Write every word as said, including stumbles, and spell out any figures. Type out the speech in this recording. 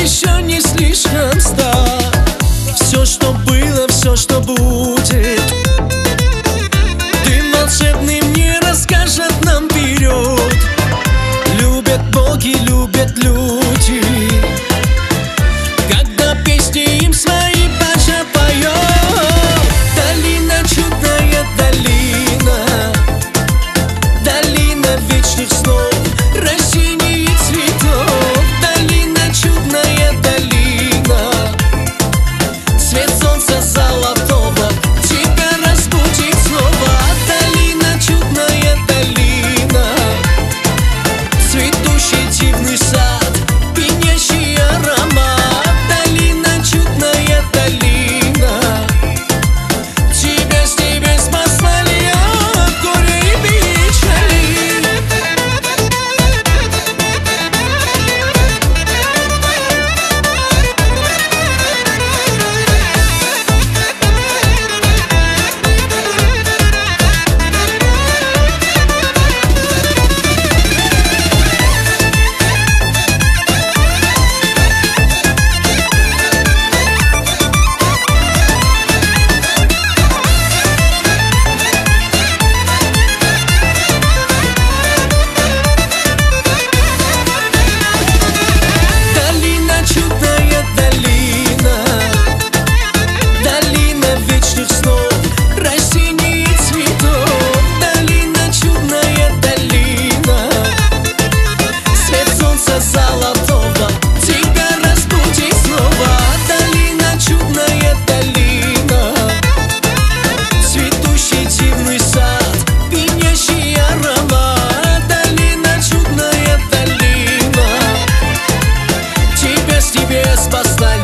еще не слишком стар. Все, что было, все, что будет, ты волшебный мне расскажет нам вперед. Любят боги, любят люди, когда песни им свои Паша поет. Долина, чудная долина, долина вечных снов, растений и цветов. Долина, чудная долина, свет солнца золотого тебя разбудит снова. Долина, чудная долина, цветущий дивный сад, пьянящий аромат. Долина, чудная долина, тебя с небес послали от горя и печали. Долина, чудная долина, долина вечных снов, растений и цветов. Долина, чудная долина, свет солнца золотого тебя разбудит снова. Долина, чудная долина, цветущий дивный сад, пьянящий аромат. Долина, чудная долина, тебя с небес послали